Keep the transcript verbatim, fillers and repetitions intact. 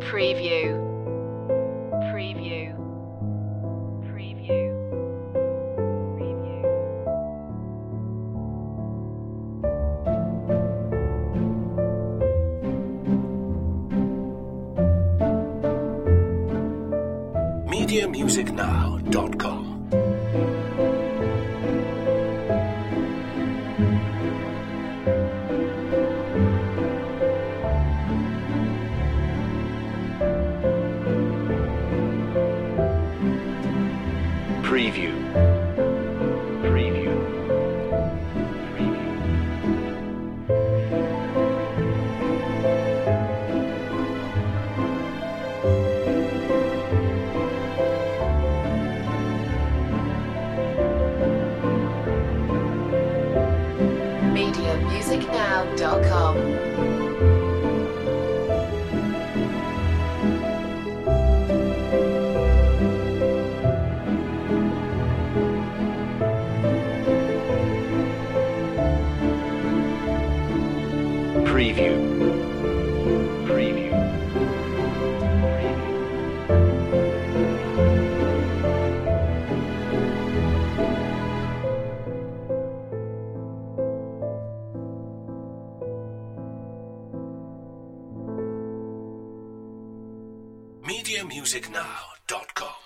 Preview. Preview. Preview. Preview. media music now dot com Preview. Preview. Preview. media music now dot com. Preview. Preview. media music now dot com